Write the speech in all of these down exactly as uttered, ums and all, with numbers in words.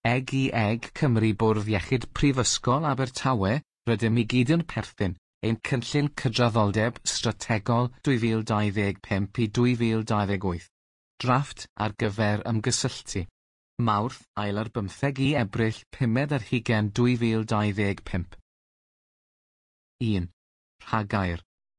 Eg i Eg Cymru Bwrdd Iechyd Prifysgol Abertawe, rydym i gyd yn perthyn, ein cynllun cydraddoldeb strategol dwy fil dau ddeg pump i dwy fil dau ddeg wyth. Drafft ar gyfer ymgysylltu. Mawrth, ail ar bymtheg i Ebrill pumed ar hugain dwy fil dau ddeg pump. un. Rhagair.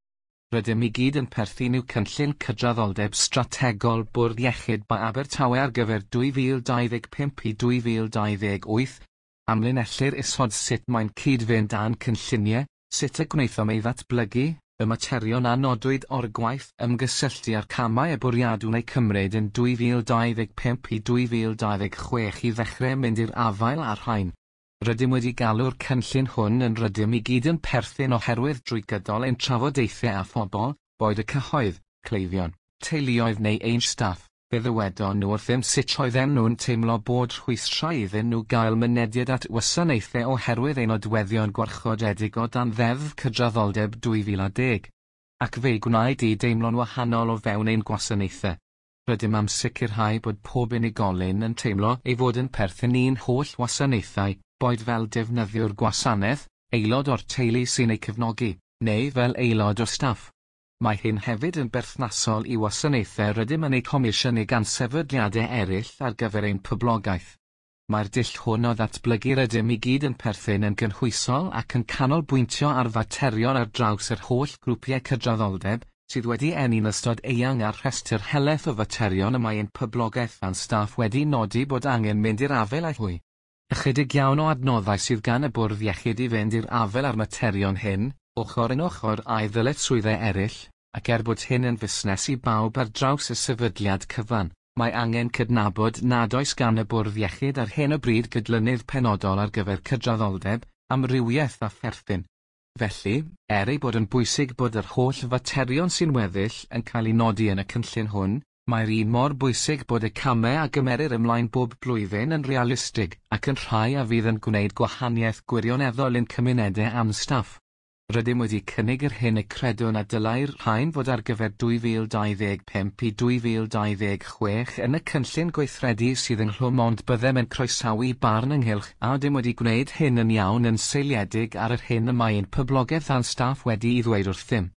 Rydym i gyd yn perthyn i'w cynllun cydraddoldeb strategol Bwrdd Iechyd Ba Abertawe ar gyfer dwy fil dau ddeg pump i dwy fil dau ddeg wyth, amlinellir isod sut mae'n cyd-fynd â'n cynlluniau, sut y gwnaethom ei ddatblygu, y materion a nodwyd o'r gwaith ymgysylltu a'r camau y bwriadwn eu cymryd yn dwy fil dau ddeg pump i dwy fil dau ddeg chwech i ddechrau mynd i'r afael a'r rhain. Rydym wedi galw'r cynllun hwn yn rydym i gyd yn perthyn oherwydd drwy gydol ein trafodaethau a phobl, boed y cyhoedd, cleifion, teuluoedd neu ein staff, fe ddywedon nhw wrthym sut oedden nhw'n teimlo bod rhwystrau iddyn nhw gael mynediad at wasanaethau oherwydd ein nodweddion gwarchodedig o dan ddeddf cydraddoldeb dwy fil a deg. Ac fe gwnaed i deimlo'n wahanol o fewn ein gwasanaethau. Rydym am sicrhau bod pob unigolyn yn teimlo ei fod yn perthyn i'n holl wasanaethau, boed fel defnyddiwr gwasanaeth, aelod o'r teulu sy'n ei cefnogi, neu fel aelod o staff. Mae hyn hefyd yn berthnasol i wasanaethau rydym yn eu comisiynu gan sefydliadau eraill ar gyfer ein poblogaeth. Mae'r dull hwn o ddatblygu rydym i gyd yn perthyn yn gynhwysol ac yn canolbwyntio ar faterion ar draws yr holl grwpiau cydraddoldeb, sydd wedi enni'n ystod eang ar rhestr helaeth o faterion y mae ein poblogaeth a'n staff wedi nodi bod angen mynd i'r afel â hwy. Ychydig iawn o adnoddau sydd gan y Bwrdd Iechyd i fynd i'r afel ar materion hyn, ochr yn ochr â'i ddyletswyddau eraill, ac er bod hyn yn fusnes i bawb ar draws y sefydliad cyfan, mae angen cydnabod nad oes gan y Bwrdd Iechyd ar hyn o bryd gydlynydd penodol ar gyfer cydraddoldeb, amrywiaeth a pherthyn. Felly, er ei bod yn bwysig bod yr holl faterion sy'n weddill yn cael ei nodi yn y cynllun hwn, mae'r un mor bwysig bod y camau a gymerir ymlaen bob blwyddyn yn realistig ac yn rhai a fydd yn gwneud gwahaniaeth gwirioneddol yn cymunedau am staff. Rydym wedi cynnig yr hyn y credwn a dylai'r rhain fod ar gyfer dwy fil dau ddeg pump i dwy fil dau ddeg chwech yn y cynllun gweithredu sydd ynghlwm ond byddem yn croesawu barn ynghylch a dim wedi gwneud hyn yn iawn yn seiliedig ar yr hyn y mae ein poblogaeth a'n staff wedi i ddweud wrthym.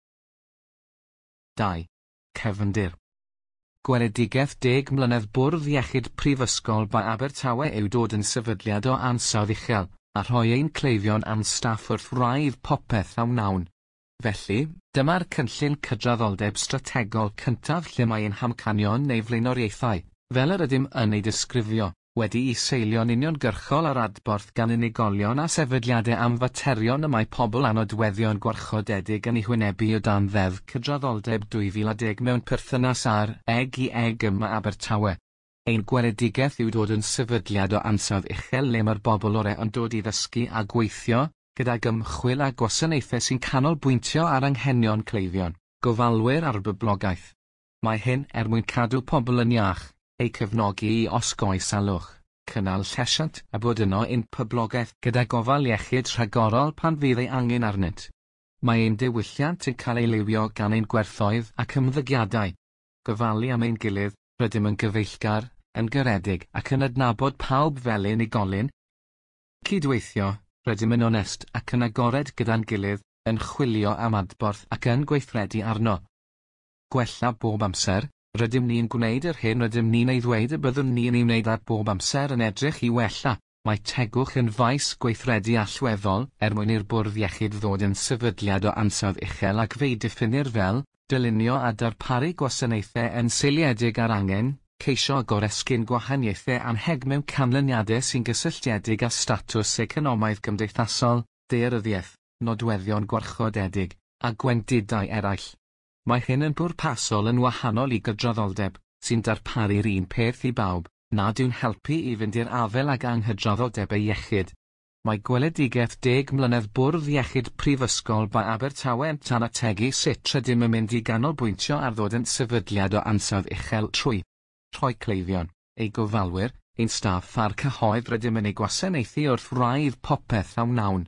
dau. Cefndir. Gweledigaeth deg mlynedd Bwrdd Iechyd Prifysgol Ba Abertawe yw dod yn sefydliad o ansawdd uchel, a rhoi ein cleifion a'n staff wrth wraidd popeth a wnawn. Felly, dyma'r cynllun cydraddoldeb strategol cyntaf lle mae ein hamcanion neu flaenoriaethau, fel yr ydym yn ei disgrifio, wedi i seilio'n uniongyrchol ar adborth gan unigolion a sefydliadau am faterion y mae pobl a nodweddion gwarchodedig yn ei hwynebu o dan ddeddf cydraddoldeb dwy fil a deg mewn perthynas ar Eg i Eg yma Abertawe. Ein gweledigaeth yw dod yn sefydliad o ansawdd uchel le mae'r bobl o'r yn dod i ddysgu a gweithio, gydag ymchwil a gwasanaethau sy'n canolbwyntio ar anghenion cleifion, gofalwyr a'r byblogaeth. Mae hyn er mwyn cadw pobl yn iach, eu cefnogi i osgoi salwch, cynnal llesiant a bod yno ein poblogaeth gyda gofal iechyd rhagorol pan fydd ei angen arnynt. Mae ein diwylliant yn cael ei liwio gan ein gwerthoedd ac ymddygiadau. Gofalu am ein gilydd, rydym yn gyfeillgar, yn garedig ac yn adnabod pawb fel unigolyn. Cydweithio, rydym yn onest ac yn agored gyda'n gilydd, yn chwilio am adborth ac yn gweithredu arno. Gwella bob amser, rydym ni'n gwneud yr hyn rydym ni'n ei ddweud y byddwn ni'n ei wneud ar bob amser yn edrych i wella. Mae tegwch yn faes gweithredu allweddol er mwyn i'r Bwrdd Iechyd ddod yn sefydliad o ansawdd uchel ac fe'i diffinir fel, dylunio a darparu gwasanaethau yn seiliedig ar angen, ceisio goresgyn gwahaniaethau anheg mewn canlyniadau sy'n gysylltiedig â statws economaidd gymdeithasol, daearyddiaeth, nodweddion gwarchodedig, a gwendidau eraill. Mae hyn yn bwrpasol yn wahanol i gydraddoldeb, sy'n darparu'r un peth i bawb, nad yw'n helpu i fynd i'r afel ag anghydraddoldebau iechyd. Mae gweledigaeth deg mlynedd Bwrdd Iechyd Prifysgol Ba Abertawe yn tanategu sut rydym yn mynd i ganolbwyntio ar ddod yn sefydliad o ansawdd uchel trwy rhoi cleifion, ei gofalwyr, ein staff a'r cyhoedd rydym yn ei gwasanaethu wrth wraidd popeth a wnawn.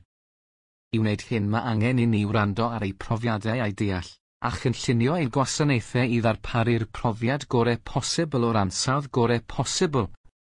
I wneud hyn mae angen i ni wrando ar ei profiadau a'i deall, a chynllunio ein gwasanaethau i ddarparu'r profiad gorau posibl o'r ansawdd gorau posibl.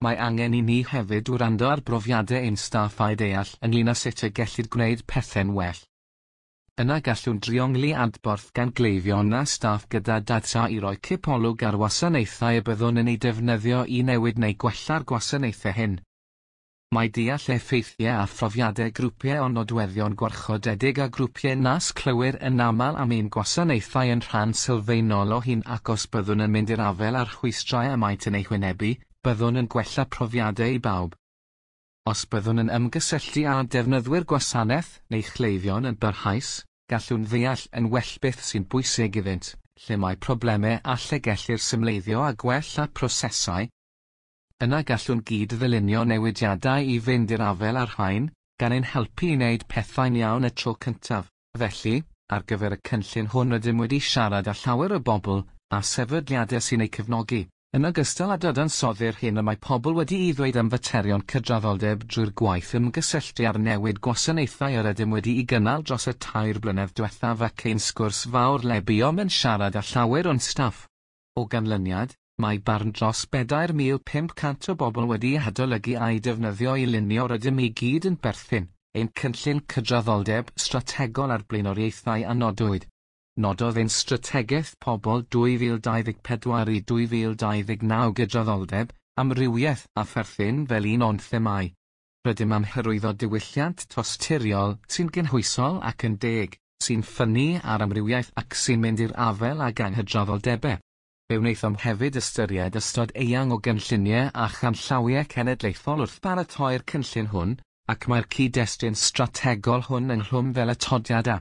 Mae angen i ni hefyd wrando ar brofiadau ein staff a'i deall ynglŷn â sut y gellid gwneud pethau'n well. Yna gallwn driongli adborth gan gleifion a staff gyda data i roi cipolwg ar wasanaethau y byddwn yn ei defnyddio i newid neu gwella'r gwasanaethau hyn. Mae deall effeithiau a phrofiadau grwpiau o nodweddion gwarchodedig a grwpiau nas clywir yn aml am ein gwasanaethau yn rhan sylfaenol o hyn ac os byddwn yn mynd i'r afel a'r chwistrau y maent yn ei wynebu, byddwn yn gwella profiadau i bawb. Os byddwn yn ymgysylltu â defnyddwyr gwasanaeth neu chleifion yn barhaus, gallwn ddeall yn well beth sy'n bwysig iddynt, lle mae problemau a lle gellir symleiddio a gwella prosesau. Yna gallwn gyd ddylunio newidiadau i fynd i'r afel a'r rhain, gan ein helpu i wneud pethau'n iawn y tro cyntaf. Felly, ar gyfer y cynllun hwn rydym wedi siarad â llawer o bobl a sefydliadau sy'n ei cefnogi. Yn ogystal â dadansoddi'r hyn y mae pobl wedi i ddweud am faterion cydraddoldeb drwy'r gwaith ymgysylltu ar newid gwasanaethau yr ydym wedi i gynnal dros y tair blynedd diwethaf ac ein sgwrs fawr lebuom yn siarad â llawer o'n staff. O ganlyniad, mae barn dros bedair mil pump cant o bobl wedi adolygu a'i defnyddio i lunio rydym i gyd yn berthyn, ein cynllun cydraddoldeb strategol ar blaenoriaethau a nodwyd. Nododd ein strategaeth pobl dwy fil dau ddeg pedwar i dwy fil dau ddeg naw gydraddoldeb, amrywiaeth a pherthyn fel un o'n themau. Rydym am hyrwyddo diwylliant tosturiol sy'n gynhwysol ac yn deg, sy'n ffynnu ar amrywiaeth ac sy'n mynd i'r afel ag anghydraddoldebau. Fe wnaethom hefyd ystyried ystod eang o gynlluniau a chanllawiau cenedlaethol wrth baratoi'r cynllun hwn, ac mae'r cyd-destun strategol hwn ynghlwm fel atodiadau.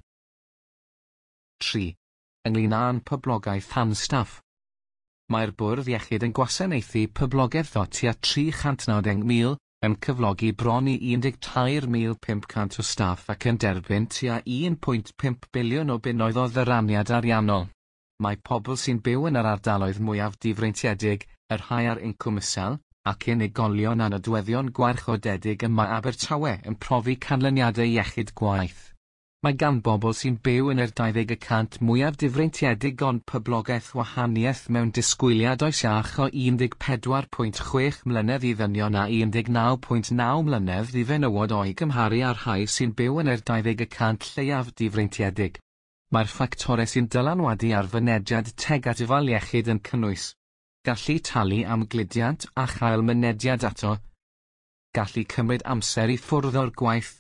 tri. Ynglŷn â'n poblogaeth han-staff. Mae'r Bwrdd Iechyd yn gwasanaethu poblogaeth o tua tri chant naw deg mil, yn cyflogi bron i un deg tair mil pump cant o staff ac yn derbyn tua un pwynt pump biliwn o bunnoedd o ddyraniad ariannol. Mae pobl sy'n byw yn yr ardaloedd mwyaf difreintiedig, yr rhai ar incwm isel, ac unigolion a nodweddion gwarchodedig yma Abertawe yn profi canlyniadau iechyd gwaith. Mae gan bobl sy'n byw yn yr dau ddeg y cant mwyaf difreintiedig ond poblogaeth wahaniaeth mewn disgwyliad oes iach o un deg pedwar pwynt chwech mlynedd i ddynion a un deg naw pwynt naw mlynedd i fenywod o'i gymharu â'r rhai sy'n byw yn yr dau ddeg y cant lleiaf difreintiedig. Mae'r ffactorau sy'n dylanwadu ar fynediad teg at ofal iechyd yn cynnwys. Gallu talu am gludiant a chael mynediad ato. Gallu cymryd amser i ffwrdd o'r gwaith.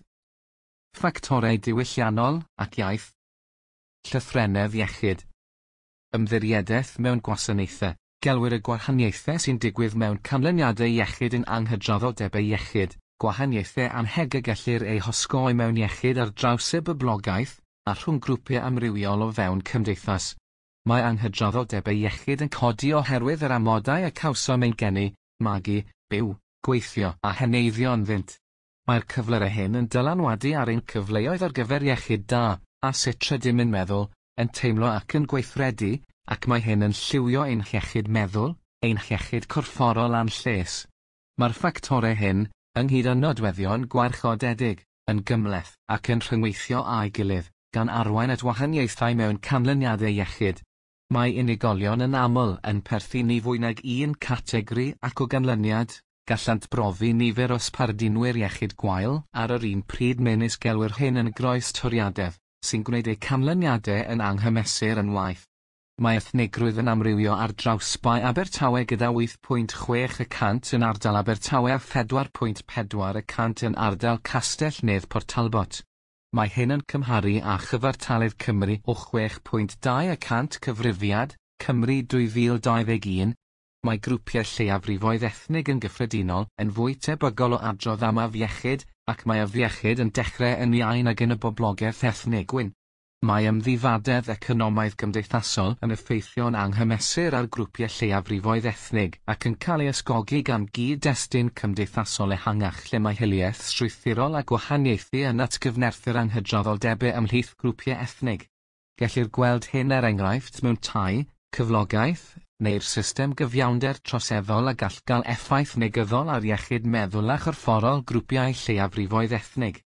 Ffactorau diwylliannol ac iaith. Llythrennedd iechyd. Ymddiriedeth mewn gwasanaethau. Gelwir y gwahaniaethau sy'n digwydd mewn canlyniadau iechyd yn anghydraddoldebau iechyd. Gwahaniaethau anheg y gellir eu hosgoi mewn iechyd ar draws y boblogaeth a rhwng grwpiau amrywiol o fewn cymdeithas. Mae anghydraddoldebau iechyd yn codi oherwydd yr amodau y cawsom ein geni, magu, byw, gweithio a heneiddio ynddynt. Mae'r cyflyrau hyn yn dylanwadu ar ein cyfleoedd ar gyfer iechyd da, a sut rydym yn meddwl, yn teimlo ac yn gweithredu, ac mae hyn yn lliwio ein iechyd meddwl, ein iechyd corfforol a'n lles. Mae'r ffactorau hyn, ynghyd â nodweddion gwarchodedig, yn gymleth ac yn rhyngweithio â'i gilydd, gan arwain at wahaniaethau mewn canlyniadau iechyd. Mae unigolion yn aml yn perthyn i fwy nag un categori ac o ganlyniad, gallant brofi nifer o sbardinwyr iechyd gwael ar yr un pryd menis gelwyr hyn yn groes toriadedd, sy'n gwneud eu canlyniadau yn anghymesur yn waith. Mae ethnigrwydd yn amrywio ar draws bai Abertawe gyda wyth pwynt chwech y cant yn ardal Abertawe a phedwar pwynt pedwar y cant yn ardal Castell Nedd Port Talbot. Mae hyn yn cymharu â Chyfartaledd Cymru o chwech pwynt dau y cant cyfrifiad, Cymru dwy fil dau ddeg un. Mae grwpiau lleiafrifoedd ethnig yn gyffredinol yn fwy tebygol o adrodd am afiechyd, ac mae afiechyd yn dechrau yn iawn ag yn y boblogaeth ethnig gwyn. Mae ymddifadedd economaidd gymdeithasol yn effeithio'n anghymesur ar grwpiau lleiafrifoedd ethnig ac yn cael ei ysgogi gan gyd-destun cymdeithasol ehangach lle mae hiliaeth strwythurol a gwahaniaethu yn atgyfnerthu'r anghydraddoldebau ymhlith grwpiau ethnig. Gellir gweld hyn er enghraifft mewn tai, cyflogaeth, neu'r system gyfiawnder troseddol a gall gael effaith negyddol ar iechyd meddwl a chorfforol grwpiau lleiafrifoedd ethnig.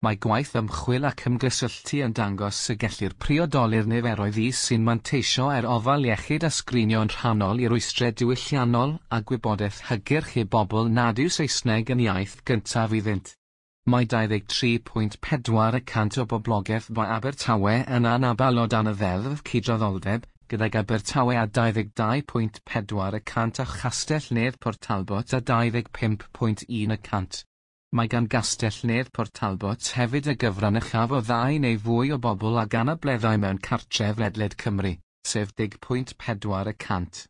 Mae gwaith ymchwil ac ymgysylltu yn dangos y gellir priodoli'r niferoedd is sy'n manteisio er ofal iechyd a sgrinio yn rhannol i rwystrau diwylliannol a gwybodaeth hygyrch i bobl nad yw Saesneg yn iaith gyntaf iddynt. Mae dau ddeg tri pwynt pedwar y cant o boblogaeth mae Abertawe yn anabl o dan y ddeddf cydraddoldeb, gydag Abertawe a dau ddeg dau pwynt pedwar y cant a Chastell Nedd Port Talbot a dau ddeg pump pwynt un y cant. Mae gan Gastell Nedd Port Talbot hefyd y gyfran uchaf o ddau neu fwy o bobl ag anableddau mewn cartref ledled Cymru, sef deg pwynt pedwar y cant.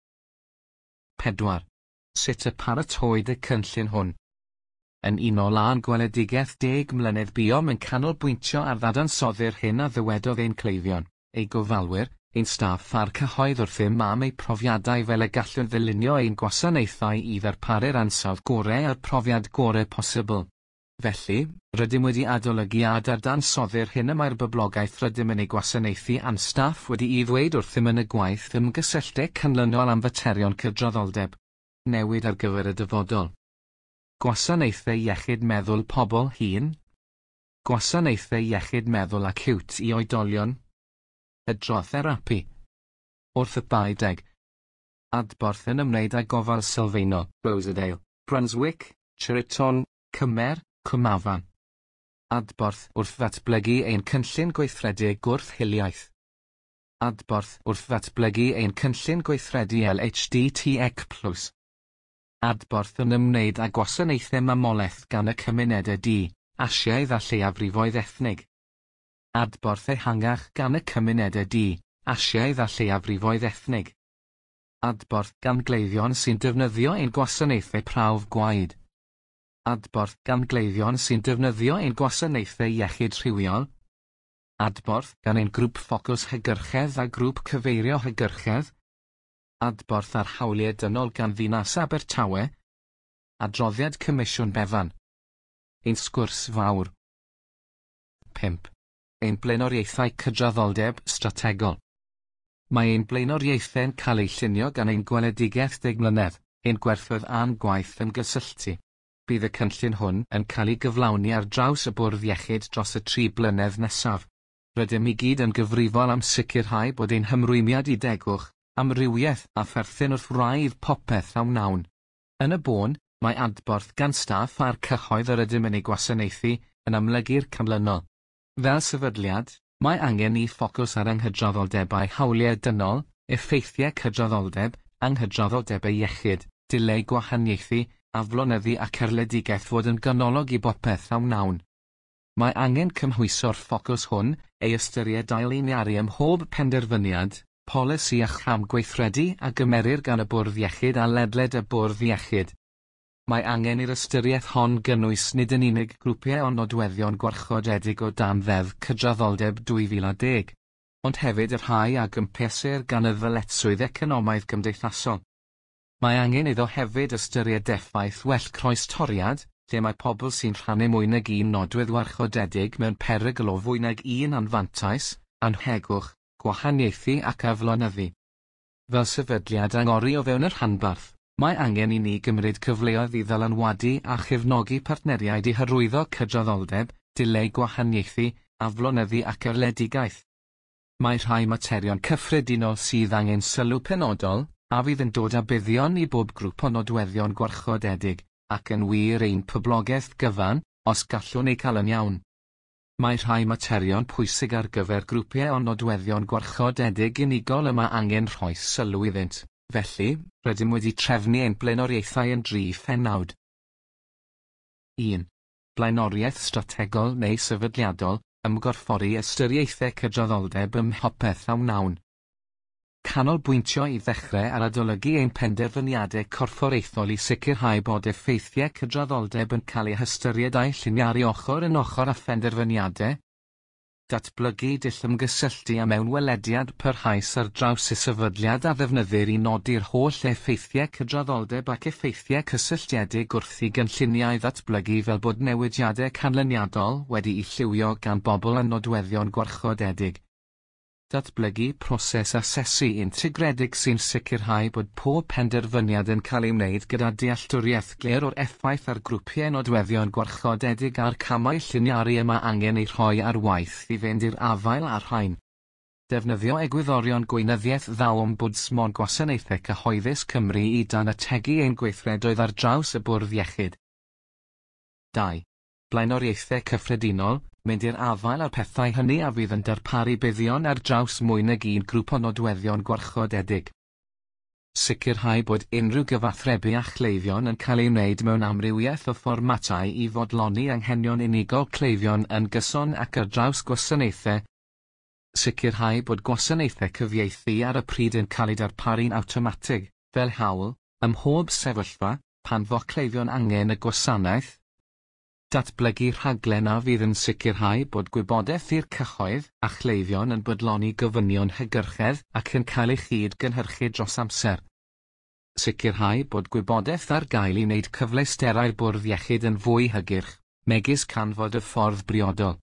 pedwar. Sut y paratoid y cynllun hwn? Yn un o lan gweledigaeth deg mlynedd buom yn canolbwyntio ar ddadansoddi'r hyn a ddywedodd ein cleifion, ei gofalwyr, ein staff a'r cyhoedd wrthym am eu profiadau fel y gallwn ddilynio ein gwasanaethau i ddarparu'r ansawdd gorau a'r profiad gorau posibl. Felly, rydym wedi adolygu a dadansoddi'r hyn y mae'r boblogaeth rydym yn ei gwasanaethu a'n staff wedi i ddweud wrthym yn y gwaith ymgysylltau canlynol am faterion cydraddoldeb. Newid ar gyfer y dyfodol. Gwasanaethau iechyd meddwl pobl hŷn. Gwasanaethau iechyd meddwl acute i oedolion. Hydrotherapi. Orthopedeg. Adborth yn ymwneud â gofal sylfaenol, Rosedale, Brunswick, Cheriton, Cymer, Cwmafan. Adborth wrth ddatblygu ein cynllun gweithredu gwrthhiliaeth. Adborth wrth ddatblygu ein cynllun gweithredu L H D T C plus. Adborth yn ymwneud â gwasanaethau mamolaeth gan y cymunedau di, Asiaidd a lleiafrifoedd ethnig. Adborth ehangach gan y cymunedau di, Asiaidd a lleiafrifoedd ethnig. Adborth gan gleiddion sy'n defnyddio ein gwasanaethau prawf gwaed. Adborth gan gleiddion sy'n defnyddio ein gwasanaethau iechyd rhywiol. Adborth gan ein grŵp ffocws hygyrchedd a grŵp cyfeirio hygyrchedd. Adborth ar hawliau dynol gan ddinas Abertawe. Adroddiad Comisiwn Befan. Ein sgwrs fawr. pump. Ein blaenoriaethau cydraddoldeb strategol. Mae ein blaenoriaethau'n cael eu llunio gan ein gweledigaeth deg mlynedd, ein gwerthoedd a'n gwaith ymgysylltu. Bydd y cynllun hwn yn cael ei gyflawni ar draws y bwrdd iechyd dros y tri blynedd nesaf. Rydym i gyd yn gyfrifol am sicrhau bod ein hymrwymiad i degwch, amrywiaeth a pherthyn wrth wraidd popeth a wnawn. Yn y bôn, mae adborth gan staff a'r cyhoedd yr ydym yn ei gwasanaethu yn amlygu'r canlynol. Fel sefydliad, mae angen i ffocws ar anghydraddoldebau hawliau dynol, effeithiau cydraddoldeb, anghydraddoldebau iechyd, dileu gwahaniaethu, aflonyddu ac arledigaeth fod yn ganolog i bopeth a wnawn. Mae angen cymhwyso'r ffocws hwn, ei ystyried ail linearu ym mhob penderfyniad, polisi a cham gweithredu a gymerir gan y bwrdd iechyd a ledled y bwrdd iechyd. Mae angen i'r ystyriaeth hon gynnwys nid yn unig grwpiau o nodweddion gwarchodedig o dan ddeddf cydraddoldeb dwy fil a deg, ond hefyd y rhai a gympesur gan y ddyletswydd economaidd gymdeithasol. Mae angen iddo hefyd ystyried effaith well croestoriad, lle mae pobl sy'n rhannu mwy nag un nodwedd warchodedig mewn perygl o fwy nag un anfantais, anhegwch, gwahaniaethu ac aflonyddu. Fel sefydliad angori o fewn yr rhanbarth, mae angen i ni gymryd cyfleoedd i ddylanwadu a chefnogi partneriaid i hyrwyddo cydraddoldeb, dileu gwahaniaethu, aflonyddu ac arledigaeth. Mae rhai materion cyffredinol sydd angen sylw penodol, a fydd yn dod â buddion i bob grŵp o nodweddion gwarchodedig, ac yn wir ein poblogaeth gyfan, os gallwn ei cael yn iawn. Mae rhai materion pwysig ar gyfer grwpiau o nodweddion gwarchodedig unigol yma angen rhoi sylw iddynt. Felly, rydym wedi trefnu ein blaenoriaethau yn dri phennawd. un. Blaenoriaeth strategol neu sefydliadol, ymgorffori ystyriaethau cydraddoldeb ym mhopeth a wnawn. Canolbwyntio i ddechrau ar adolygu ein penderfyniadau corfforaethol i sicrhau bod effeithiau cydraddoldeb yn cael eu hystyried a'i lliniaru ochr yn ochr â phenderfyniadau. Datblygu dull ymgysylltu a mewnwelediad parhaus ar draws y sefydliad a ddefnyddir i nodi'r holl effeithiau cydraddoldeb ac effeithiau cysylltiedig wrth i gynlluniau ddatblygu fel bod newidiadau canlyniadol wedi eu lliwio gan bobl yn nodweddion gwarchodedig. Datblygu proses asesu integredig sy'n sicrhau bod pob penderfyniad yn cael ei wneud gyda dealltwriaeth glir o'r effaith ar grwpiau nodweddion gwarchodedig a'r camau lliniaru yma angen ei rhoi ar waith i fynd i'r afael a'r rhain. Defnyddio egwyddorion gweinyddiaeth ddaw ombudsman gwasanaethau cyhoeddus Cymru i dan ategu ein gweithredoedd ar draws y bwrdd iechyd. dau. Blaenoriaethau cyffredinol, mynd i'r afael ar pethau hynny a fydd yn darparu buddion ar draws mwy nag un grŵp o nodweddion gwarchodedig. Sicrhau bod unrhyw gyfathrebu a chleifion yn cael ei wneud mewn amrywiaeth o fformatau i fodloni anghenion unigol cleifion yn gyson ac ar draws gwasanaethau. Sicrhau bod gwasanaethau cyfieithu ar y pryd yn cael ei darparu'n awtomatig, fel hawl, ym mhob sefyllfa, pan fo cleifion angen y gwasanaeth. Datblygu rhaglen a fydd yn sicrhau bod gwybodaeth i'r cyhoedd a chleifion yn bodloni gofynion hygyrchedd ac yn cael ei chyd-gynhyrchu dros amser. Sicrhau bod gwybodaeth ar gael i wneud cyfleusterau'r bwrdd iechyd yn fwy hygyrch, megis canfod y ffordd briodol.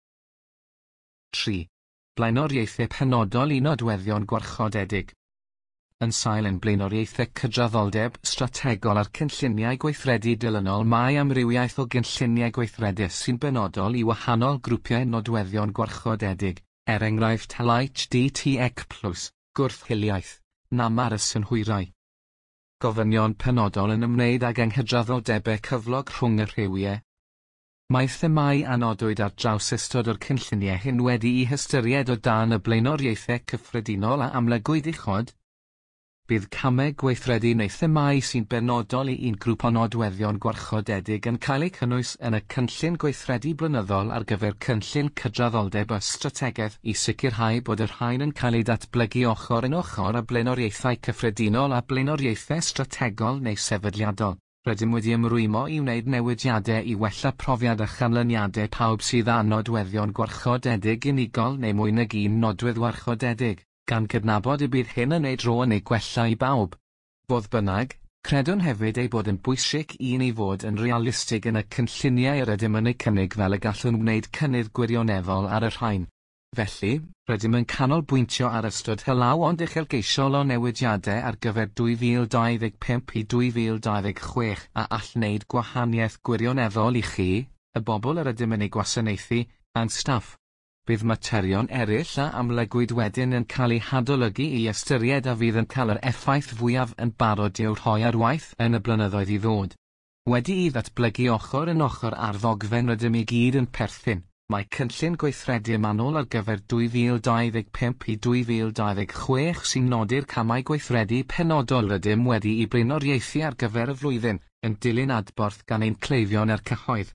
tri. Blaenoriaethau penodol i nodweddion gwarchodedig. Yn sail yn blaenoriaethau cydraddoldeb strategol ar cynlluniau gweithredu dilynol mae amrywiaeth o gynlluniau gweithredus sy'n benodol i wahanol grwpiau nodweddion gwarchodedig, er enghraifft H D T E C plus, gwrthhiliaeth, namar y synhwyrau. Gofynion penodol yn ymwneud ag anghydraddoldebau cyflog rhwng y rhywiau. Mae themau anodwyd ar draws ystod o'r cynlluniau hyn wedi eu hystyried o dan y blaenoriaethau cyffredinol a amlygwyd uchod. Bydd camau gweithredu neu themau sy'n benodol i un grŵp o nodweddion gwarchodedig yn cael eu cynnwys yn y cynllun gweithredu blynyddol ar gyfer cynllun cydraddoldeb a strategaeth i sicrhau bod y rhain yn cael eu datblygu ochr yn ochr â blaenoriaethau cyffredinol a blaenoriaethau strategol neu sefydliadol. Rydym wedi ymrwymo i wneud newidiadau i wella profiad a chanlyniadau pawb sydd â nodweddion gwarchodedig unigol neu mwy nag un nodwedd gwarchodedig, gan gydnabod y bydd hyn yn neud ro neu gwella i bawb. Fodd bynnag, credwn hefyd ei bod yn bwysig i ni fod yn realistig yn y cynlluniau yr ydym yn eu cynnig fel y gallwn wneud cynnydd gwirioneddol ar y rhain. Felly, rydym yn canolbwyntio ar ystod hylaw ond uchelgeisiol o newidiadau ar gyfer dwy fil dau ddeg pump i dwy fil dau ddeg chwech a all wneud gwahaniaeth gwirioneddol i chi, y bobl yr ydym yn ei gwasanaethu, a'n staff. Bydd materion eraill a amlygwyd wedyn yn cael eu hadolygu i ystyried a fydd yn cael yr effaith fwyaf yn barod i'w rhoi ar waith yn y blynyddoedd i ddod. Wedi i ddatblygu ochr yn ochr ar ddogfen rydym i gyd yn perthyn. Mae cynllun gweithredu manwl ar gyfer dwy fil dau ddeg pump i dwy fil dau ddeg chwech sy'n nodi'r camau gweithredu penodol rydym wedi i blaenoriaethu ar gyfer y flwyddyn, yn dilyn adborth gan ein cleifion a'r cyhoedd.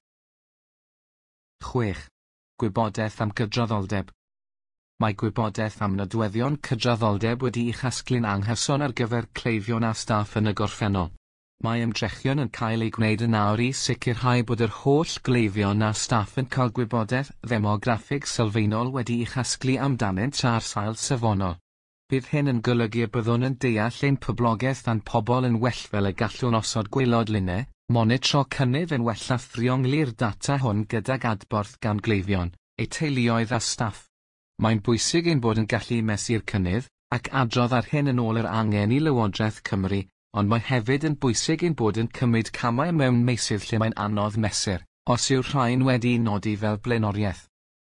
chwech. Gwybodaeth am gydraddoldeb. Mae gwybodaeth am nodweddion cydraddoldeb wedi ei chasglu'n anghyson ar gyfer cleifion a staff yn y gorffennol. Mae ymdrechion yn cael ei gwneud yn awr i sicrhau bod yr holl gleifion a staff yn cael gwybodaeth ddemograffig sylfaenol wedi ei chasglu amdanynt ar sail safonol. Bydd hyn yn golygu y byddwn yn deall ein poblogaeth a'n pobl yn well fel y gallwn osod gwaelod lunau, monitro cynnydd yn wella thrionglu'r data hwn gydag adborth gan gleifion, eu teuluoedd a staff. Mae'n bwysig ein bod yn gallu mesu'r cynnydd, ac adrodd ar hyn yn ôl yr angen i Lywodraeth Cymru, ond mae hefyd yn bwysig ein bod yn cymryd camau mewn meysydd lle mae'n anodd mesur, os yw'r rhain wedi'i nodi fel blaenoriaeth.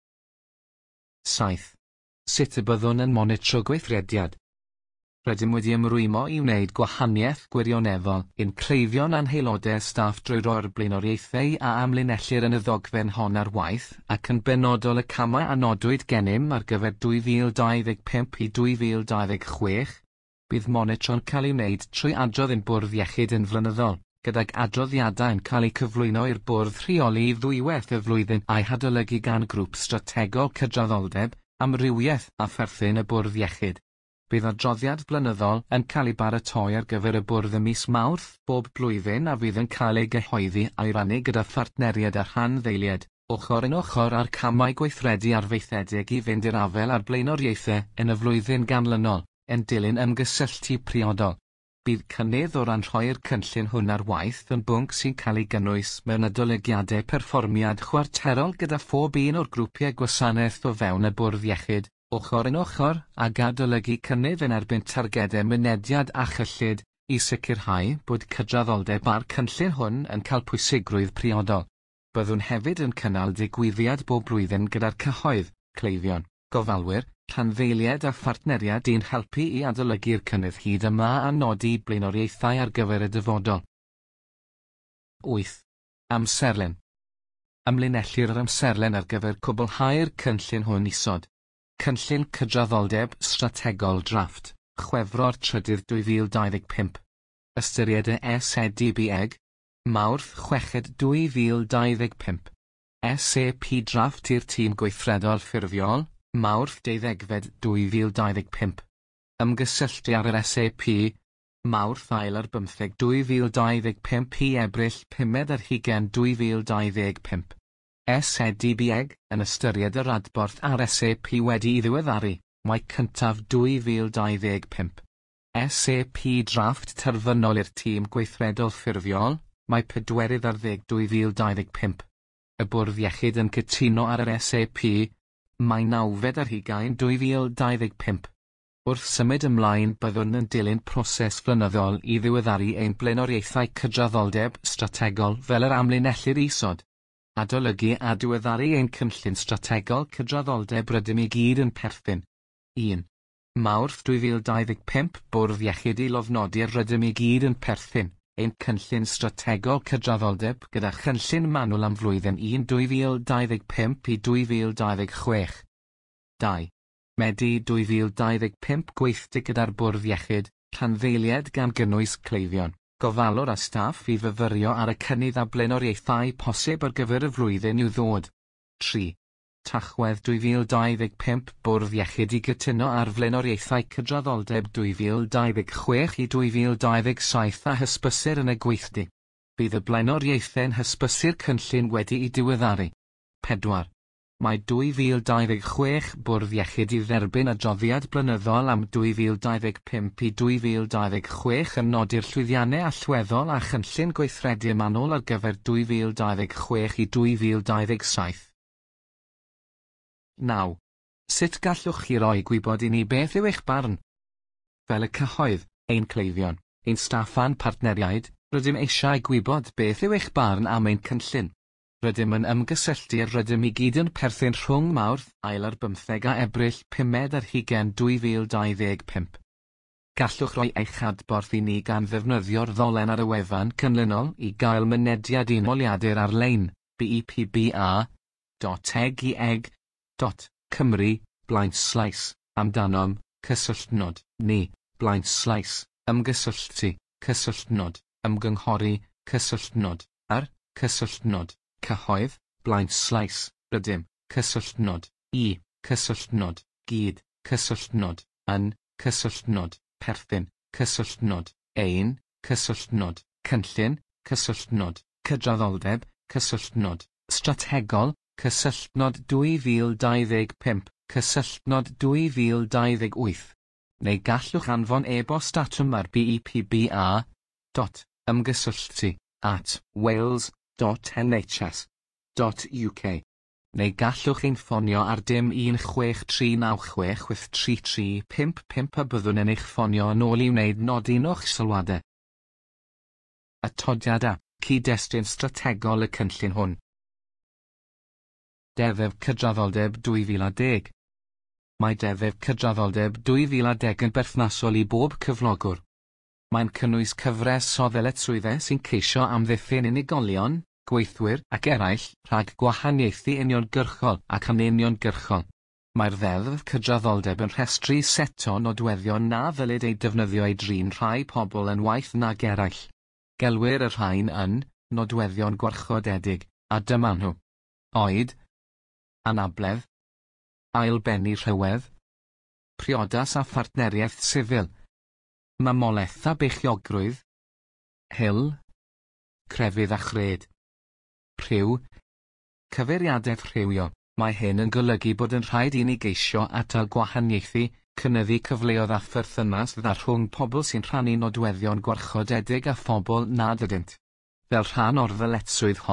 saith. Sut y byddwn yn monitro gweithrediad? Rydym wedi ymrwymo i wneud gwahaniaeth gwirioneddol i'n cleifion a'n haelodau staff drwy roi'r blaenoriaethau a amlinellir yn y ddogfen hon ar waith ac yn benodol y camau anodwyd gennym ar gyfer dwy fil dau ddeg pump i dwy fil dau ddeg chwech, bydd monitro'n cael ei wneud trwy adrodd ein bwrdd iechyd yn flynyddol, gydag adroddiadau yn cael eu cyflwyno i'r bwrdd rheoli i ddwywaith y flwyddyn a'i hadolygu gan grŵp strategol cydraddoldeb, amrywiaeth a pherthyn y bwrdd iechyd. Bydd adroddiad blynyddol yn cael ei baratoi ar gyfer y bwrdd ym mis Mawrth bob blwyddyn a fydd yn cael ei gyhoeddi a'i rannu gyda phartneriad a rhanddeiliad, ochr yn ochr ar camau gweithredu arfaethedig i fynd i'r afel ar blaenoriaethau yn y flwyddyn ganlynol, yn dilyn ymgysylltu priodol. Bydd cynnydd o ran rhoi'r cynllun hwn ar waith yn bwnc sy'n cael ei gynnwys mewn adolygiadau perfformiad chwarterol gyda phob un o'r grwpiau gwasanaeth o fewn y bwrdd iechyd, ochr yn ochr, ag adolygu cynnydd yn erbyn targedau mynediad a chyllid, i sicrhau bod cydraddoldeb ar cynllun hwn yn cael pwysigrwydd priodol. Byddwn hefyd yn cynnal digwyddiad bob blwyddyn gyda'r cyhoedd, cleifion, gofalwyr, rhanddeiliad a phartneriad i'n helpu i adolygu'r cynnydd hyd yma a nodi blaenoriaethau ar gyfer y dyfodol. wyth. Amserlen. Ymlinellir yr amserlen ar gyfer cwblhau'r cynllun hwn isod. Cynllun cydraddoldeb strategol drafft, Chwefror trydydd dwy fil dau ddeg pump. Ystyried y S E D B E G, Mawrth chweched dwy fil dau ddeg pump. S A P drafft i'r tîm gweithredol ffurfiol, Mawrth deuddegfed dwy fil dau ddeg pump. Ymgysylltu ar yr S A P, Mawrth ail ar bymtheg dwy fil dau ddeg pump i Ebrill pumed ar hugain dwy fil dau ddeg pump. S E D B E G, yn ystyried yr adborth ar S A P wedi i ddiweddaru, Mai cyntaf dwy fil dau ddeg pump. S A P drafft terfynol i'r tîm gweithredol ffurfiol, Mai pedwerydd ar ddeg dwy fil dau ddeg pump. Y Bwrdd Iechyd yn cytuno ar yr S A P, Mai nawfed ar hugain dwy fil dau ddeg pump. Wrth symud ymlaen byddwn yn dilyn proses flynyddol i ddiweddaru ein blaenoriaethau cydraddoldeb strategol fel yr amlinellir isod. Adolygu a diweddaru ein cynllun strategol cydraddoldeb rydym i gyd yn perthyn. un. Mawrth dwy fil dau ddeg pump Bwrdd Iechyd i lofnodi'r rydym i gyd yn perthyn, ein cynllun strategol cydraddoldeb gyda chynllun manwl am flwyddyn un dwy fil dau ddeg pump i dwy fil dau ddeg chwech. dau. Medi dwy fil dau ddeg pump gweithdy gyda'r Bwrdd Iechyd, rhanddeiliad gan gynnwys cleifion, gofalwr a staff i fyfyrio ar y cynnydd a blaenoriaethau posib ar gyfer y flwyddyn i'w ddod. tri. Tachwedd dwy fil dau ddeg pump Bwrdd Iechyd i gytuno ar flaenoriaethau cydraddoldeb dwy fil dau ddeg chwech i dwy fil dau ddeg saith a hysbysir yn y gweithdy. Bydd y blaenoriaethau'n hysbysu'r cynllun wedi i diweddaru. pedwar. Mae dwy fil dau ddeg chwech Bwrdd Iechyd i dderbyn adroddiad blynyddol am dwy fil dau ddeg pump i dwy fil dau ddeg chwech yn nodi'r llwyddiannau allweddol a chynllun gweithredu manwl ar gyfer dwy fil dau ddeg chwech i dwy fil dau ddeg saith. naw. Sut gallwch chi roi gwybod i ni beth yw eich barn? Fel y cyhoedd, ein cleifion, ein staffan partneriaid, rydym eisiau gwybod beth yw eich barn am ein cynllun. Rydym yn ymgysylltu rydym i gyd yn perthyn rhwng Mawrth ail ar bymtheg a Ebrill pumed ar hugain dwy fil dau ddeg pump. Gallwch roi eich adborth i ni gan ddefnyddio'r ddolen ar y wefan cynlynol i gael mynediad unoliadur ar-lein, B E P B A dot E G I E G dot Cymru, blaen slais, amdanom, cysylltnod, ni, blaen slais, ymgysylltu, cysylltnod, ymgynghori, cysylltnod, ar, cysylltnod, cyhoedd, blaen slais, rydym, cysylltnod, i, cysylltnod, gyd, cysylltnod, yn, cysylltnod, perthyn, cysylltnod, ein, cysylltnod, cynllun, cysylltnod, cydraddoldeb, cysylltnod, strategol, cysylltnod dwy fil dau ddeg pump, cysylltnod dwy fil dau ddeg wyth. Neu gallwch anfon e-bost atom ar B E P B A dot ymgysylltu at wales dot N H S dot U K. Neu gallwch ein ffonio ar dim un chwech tri naw chwech wyth tri tri pump pump a byddwn yn eich ffonio yn ôl i wneud nodyn o'ch sylwadau. Atodiad a cyd-destun strategol y cynllun hwn. Deddf Cydraddoldeb dwy fil a deg. Mae Deddf Cydraddoldeb dwy fil a deg yn berthnasol i bob cyflogwr. Mae'n cynnwys cyfres o ddyletswyddau sy'n ceisio amddiffyn unigolion, gweithwyr ac eraill rhag gwahaniaethu uniongyrchol ac anuniongyrchol. Mae'r Ddeddf Cydraddoldeb yn rhestru set o nodweddion na ddylid ei defnyddio ei drin rhai pobl yn waith nag eraill. Gelwir y rhain yn nodweddion gwarchodedig, a dyma nhw. Oed, anabledd, ailbennu rhywedd, priodas a phartneriaeth sifil, mamolaeth a beichiogrwydd, hyl, crefydd a chred, rhyw, cyfeiriadaeth rhywio. Mae hyn yn golygu bod yn rhaid i ni geisio atal gwahaniaethu, cynyddu cyfleoedd a pherthynas dda rhwng pobl sy'n rhannu nodweddion gwarchodedig a phobl nad ydynt. Fel rhan o'r ddyletswydd hon,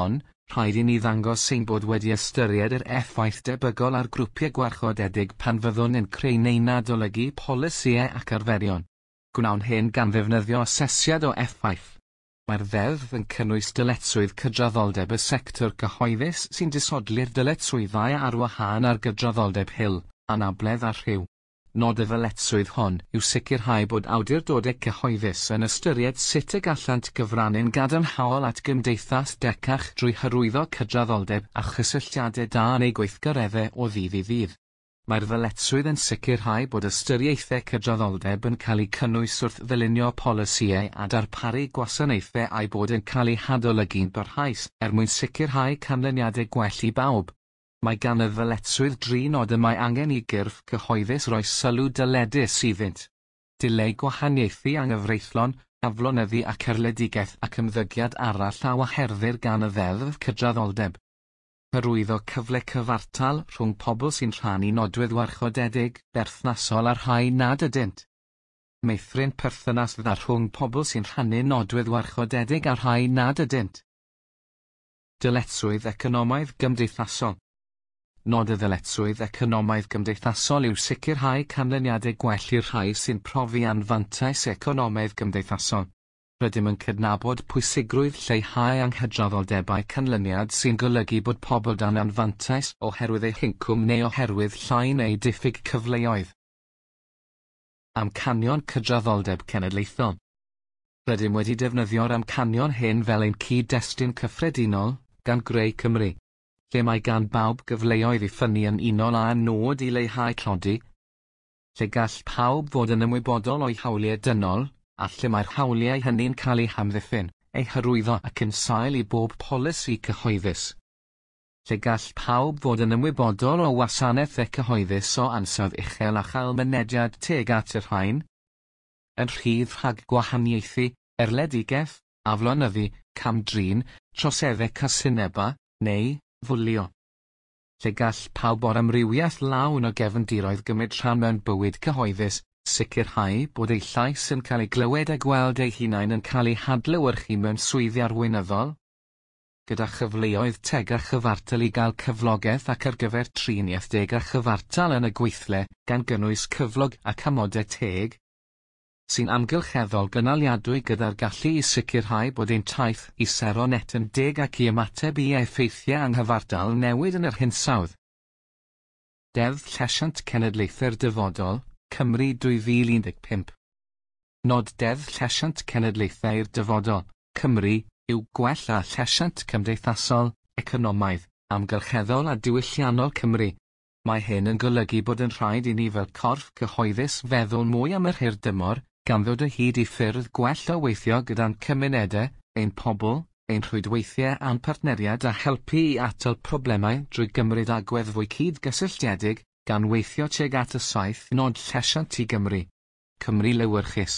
Rhaid i ni ddangos ein bod wedi ystyried yr effaith debygol ar grwpiau gwarchodedig pan fyddwn yn creu neu'n adolygu polisïau ac arferion. Gwnawn hyn gan ddefnyddio asesiad o effaith. Mae'r ddeddf yn cynnwys dyletswydd cydraddoldeb y sector cyhoeddus sy'n disodli'r dyletswyddau ar wahân ar gydraddoldeb hyl, anabledd a rhyw. Nod y ddyletswydd hon yw sicrhau bod awdurdodau cyhoeddus yn ystyried sut y gallant gyfrannu'n gadarnhaol at gymdeithas decach drwy hyrwyddo cydraddoldeb a chysylltiadau da neu gweithgareddau o ddydd i ddydd. Mae'r ddyletswydd yn sicrhau bod ystyriaethau cydraddoldeb yn cael eu cynnwys wrth ddilynio polisïau a darparu gwasanaethau a'i bod yn cael eu hadolygu'n barhaus er mwyn sicrhau canlyniadau gwell i bawb. Mae gan y ddyletswydd dri nod y mae angen i gyrff cyhoeddus roi sylw dyledus iddynt. Dileu gwahaniaethu anghyfreithlon, aflonyddu ac erledigaeth ac ymddygiad arall a waherdddir gan y ddeddf cydraddoldeb. Hyrwyddo cyfle cyfartal rhwng pobl sy'n rhannu nodwedd warchodedig, berthnasol a rhai nad ydynt. Meithrin perthynas dda rhwng pobl sy'n rhannu nodwedd warchodedig a rhai nad ydynt. Dyletswydd economaidd gymdeithasol. Nod y ddyletswydd economaidd gymdeithasol yw sicrhau canlyniadau gwell i'r rhai sy'n profi anfantais economaidd gymdeithasol. Rydym yn cydnabod pwysigrwydd lleihau anghydraddoldebau canlyniad sy'n golygu bod pobl dan anfantais oherwydd eu hincwm neu oherwydd llai neu diffyg cyfleoedd. Amcanion cydraddoldeb cenedlaethol. Rydym wedi defnyddio'r amcanion hyn fel ein cyd-destun cyffredinol gan Greu Cymru, lle mae gan bawb gyfleoedd i ffynnu yn unol a nod i leihau clodi, lle gall pawb fod yn ymwybodol o'i hawliau dynol, a lle mae'r hawliau hynny'n cael eu hamddiffyn, eu hyrwyddo ac yn sail i bob polisi cyhoeddus. Lle gall pawb fod yn ymwybodol o wasanaethau cyhoeddus o ansawdd uchel a chael mynediad teg at yr rhain, yn rhydd rhag gwahaniaethu, erledigaeth, aflonyddu, camdrin, troseddau casineba, neu fwlio. Lle gall pawb o'r amrywiaeth lawn o gefndiroedd gymryd rhan mewn bywyd cyhoeddus, sicrhau bod ei llais yn cael ei glywed a gweld ei hunain yn cael ei hadlewyrchu mewn swyddi arweinyddol, gyda chyfleoedd teg a chyfartal i gael cyflogaeth ac ar gyfer triniaeth deg a chyfartal yn y gweithle gan gynnwys cyflog ac amodau teg, sy'n amgylcheddol gynaliadwy gyda'r gallu i sicrhau bod ein taith i sero net yn deg ac i ymateb i effeithiau anghyfartal newid yn yr hinsawdd. Deddf Llesiant Cenedlaethau'r Dyfodol, Cymru dwy fil un deg pump. Nod Deddf Llesiant Cenedlaethau'r Dyfodol, Cymru, yw gwella llesiant cymdeithasol, economaidd, amgylcheddol a diwylliannol Cymru. Mae hyn yn golygu bod yn rhaid i ni fel corff cyhoeddus feddwl mwy am yr hirdymor, gan ddod o hyd i ffyrdd gwell o weithio gyda'n cymunedau, ein pobl, ein rhwydweithiau a'n partneriad a helpu i atal problemau drwy gymryd agwedd fwy cyd-gysylltiedig, gan weithio tuag at y saith nod llesiant i Gymru. Cymru lewyrchus.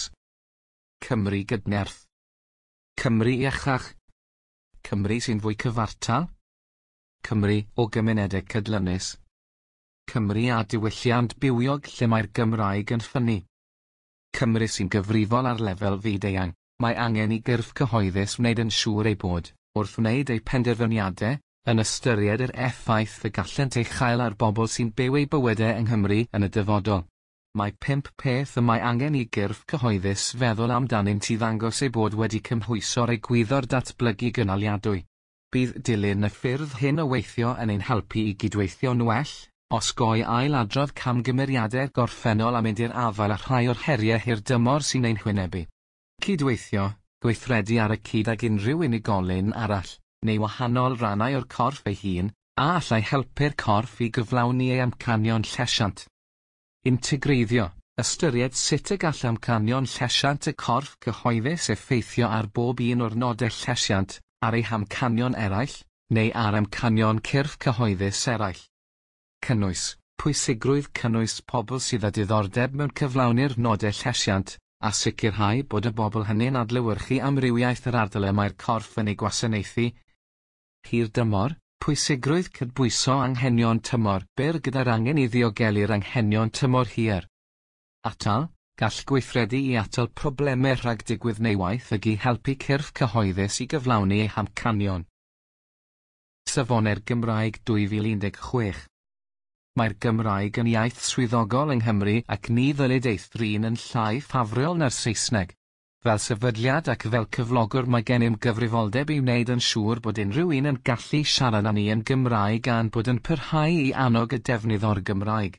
Cymru gydnerth. Cymru iachach. Cymru sy'n fwy cyfartal. Cymru o gymunedau cydlynus. Cymru a diwylliant bywiog lle mae'r Gymraeg yn ffynnu. Cymru sy'n gyfrifol ar lefel fyd-eang. Mae angen i gyrff cyhoeddus wneud yn siŵr ei bod, wrth wneud ei penderfyniadau, yn ystyried yr effaith y gallant ei chael ar bobl sy'n byw eu bywydau yng Nghymru yn y dyfodol. Mae pump peth y mae angen i gyrff cyhoeddus feddwl amdanynt i ddangos ei bod wedi cymhwyso'r egwyddor datblygu gynaliadwy. Bydd dilyn y ffyrdd hyn o weithio yn ein helpu i gydweithio'n well, osgoi ailadrodd camgymeriadau gorffennol a mynd i'r afael a rhai o'r heriau hirdymor sy'n ein hwynebu. Cydweithio, gweithredu ar y cyd ag unrhyw unigolyn arall, neu wahanol rannau o'r corff ei hun, a allai helpu'r corff i gyflawni ei amcanion llesiant. Integreiddio, ystyried sut y gall amcanion llesiant y corff cyhoeddus effeithio ar bob un o'r nodau llesiant, ar ei hamcanion eraill, neu ar amcanion cyrff cyhoeddus eraill. Cynnwys, pwysigrwydd cynnwys pobl sydd â diddordeb mewn cyflawni'r nodau llesiant, a sicrhau bod y bobl hynny'n adlewyrchu amrywiaeth yr ardal mae'r corff yn ei gwasanaethu. Hirdymor, pwysigrwydd cydbwyso anghenion tymor byr gyda'r angen i ddiogelu'r anghenion tymor hir. Atal, gall gweithredu i atal problemau rhag digwydd neu waith ag i helpu cyrff cyhoeddus i gyflawni eu hamcanion. Safonau'r Gymraeg dwy fil un deg chwech. Mae'r Gymraeg yn iaith swyddogol yng Nghymru ac ni ddylid eithrin yn llai ffafriol na'r Saesneg. Fel sefydliad ac fel cyflogwr mae gennym gyfrifoldeb i wneud yn siŵr bod unrhyw un yn gallu siarad â ni yn Gymraeg a'n bod yn parhau i annog y defnydd o'r Gymraeg.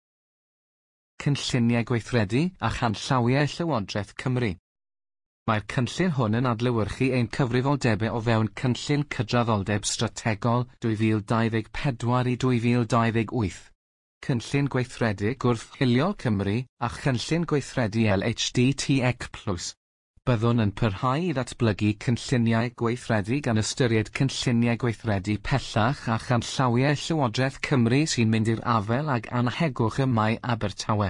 Cynlluniau gweithredu a chanllawiau Llywodraeth Cymru. Mae'r cynllun hwn yn adlewyrchu ein cyfrifoldebau o fewn cynllun cydraddoldeb strategol dwy fil dau ddeg pedwar i dwy fil dau ddeg wyth. Cynllun gweithredu gwrthhiliol Cymru a chynllun gweithredu L H D T C plus. Byddwn yn parhau i ddatblygu cynlluniau gweithredu gan ystyried cynlluniau gweithredu pellach a chanllawiau Llywodraeth Cymru sy'n mynd i'r afel ag anhegwch y Mae Abertawe.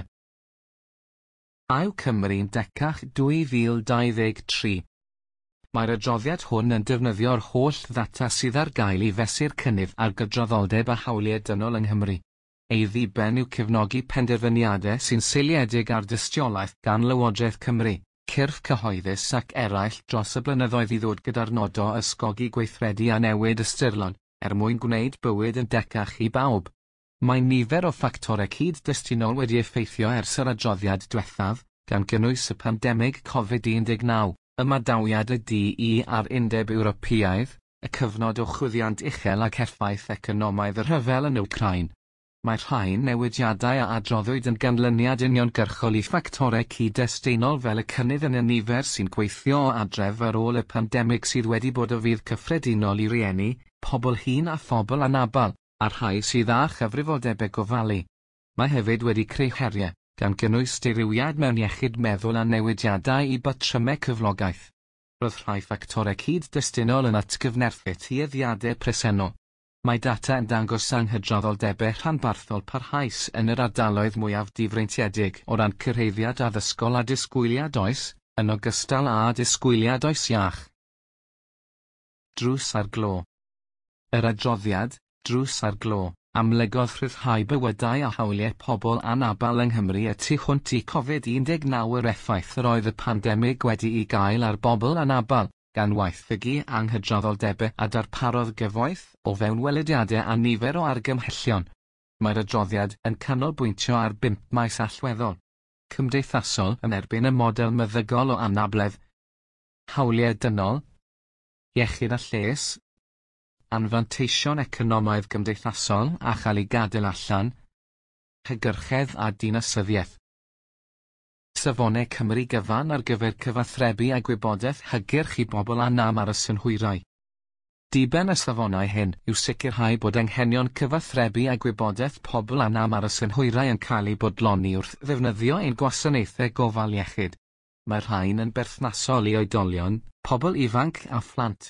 Aw Cymru'n decach dwy fil dau ddeg tri. Mae'r adroddiad hwn yn defnyddio'r holl ddata sydd ar gael i fesur cynnydd ar gydraddoldeb a hawliau dynol yng Nghymru. Ei ddiben yw cefnogi penderfyniadau sy'n seiliedig ar dystiolaeth gan Lywodraeth Cymru, cyrff cyhoeddus ac eraill dros y blynyddoedd i ddod gyda'r nodo ysgogi gweithredu a newid ystyrlon, er mwyn gwneud bywyd yn decach i bawb. Mae nifer o ffactorau cyd-destynol wedi effeithio ers yr adroddiad diwethaf, gan gynnwys y pandemig Covid un deg naw, y madawiad y D U ar Undeb Ewropeaidd, y cyfnod o chwyddiant uchel ac effaith economaidd y rhyfel yn Wcrain. Mae rhain newidiadau a adroddwyd yn ganlyniad uniongyrchol i ffactorau cyd-destynol fel y cynnydd yn y nifer sy'n gweithio o adref ar ôl y pandemig sydd wedi bod o fydd cyffredinol i rieni, pobl hŷn a phobl anabal, a rhai sydd â chyfrifoldebau gofalu. Mae hefyd wedi creu heriau, gan gynnwys dirywiad mewn iechyd meddwl a newidiadau i batrymau cyflogaeth. Roedd rhai ffactorau cyd-destynol yn atgyfnerthu tueddiadau presennol. Mae data yn dangos anghydraddoldebau rhanbarthol parhaus yn yr ardaloedd mwyaf difreintiedig o ran cyrhaeddiad addysgol a disgwyliad oes, yn ogystal â disgwyliad oes iach. Drws ar glo. Yr adroddiad, Drws ar glo, amlygodd rhyddhau bywydau a hawliau pobl anabal yng Nghymru y tu hwnt i Covid un deg naw yr effaith yr oedd y pandemig wedi i gael ar bobl anabal, gan waethygu anghydraddoldebau a darparodd gyfoeth o fewn welediadau a nifer o argymhellion. Mae'r adroddiad yn canolbwyntio ar bump maes allweddol. Cymdeithasol yn erbyn y model meddygol o anabledd, hawliau dynol, iechyd a lles, anfanteision economaidd gymdeithasol a chael ei gadael allan, hygyrchedd a dinasyddiaeth. Safonau Cymru gyfan ar gyfer cyfathrebu a gwybodaeth hygyrch i bobl anam ar y synhwyrau. Diben y safonau hyn yw sicrhau bod anghenion cyfathrebu a gwybodaeth pobl anam ar y synhwyrau yn cael ei bodloni wrth ddefnyddio ein gwasanaethau gofal iechyd. Mae rhain yn berthnasol i oedolion, pobl ifanc a phlant.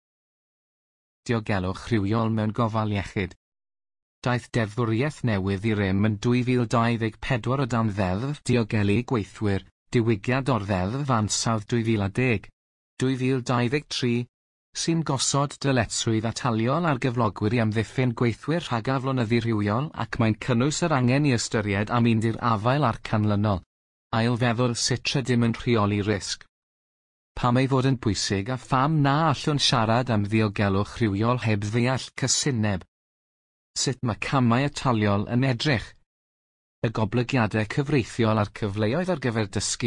Diogelwch rhywiol mewn gofal iechyd. Daeth deddfwriaeth newydd i rym yn dwy fil dau ddeg pedwar o dan ddeddf diogelu gweithwyr, diwygiad o'r ddeddf ansawdd dwy fil a deg. dwy fil dau ddeg tri, sy'n gosod dyletswydd ataliol ar gyflogwyr i amddiffyn gweithwyr rhag aflonyddu rhywiol ac mae'n cynnwys yr angen i ystyried am mynd i'r afael ar canlynol. Ail feddwl sut rydym yn rheoli risg. Pam ei fod yn bwysig a pham na allwn siarad am ddiogelwch rhywiol heb ddeall cysineb. Sut mae camau ataliol yn edrych. Y goblygiadau cyfreithiol a'r cyfleoedd ar gyfer dysgu.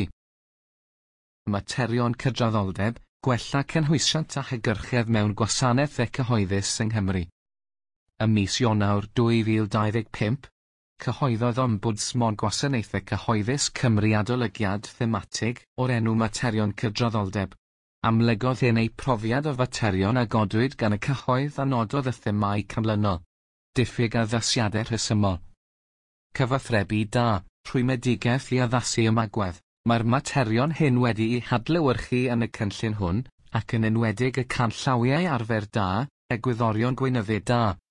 Materion cydraddoldeb, gwella cynhwysiant a hygyrchedd mewn gwasanaethau cyhoeddus yng Nghymru. Ym mis Ionawr dwy fil dau ddeg pump, cyhoeddodd Ombudsman Gwasanaethau Cyhoeddus Cymru adolygiad thematig o'r enw Materion Cydraddoldeb. Amlygodd hyn ei profiad o faterion a godwyd gan y cyhoedd a nododd y themau canlynol. Diffyg addasiadau rhesymol. Cyfathrebu da, rhwymedigaeth i addasu ymagwedd. Mae'r materion hyn wedi eu hadlewyrchu yn y cynllun hwn, ac yn enwedig y canllawiau arfer da, egwyddorion gweinyddu da,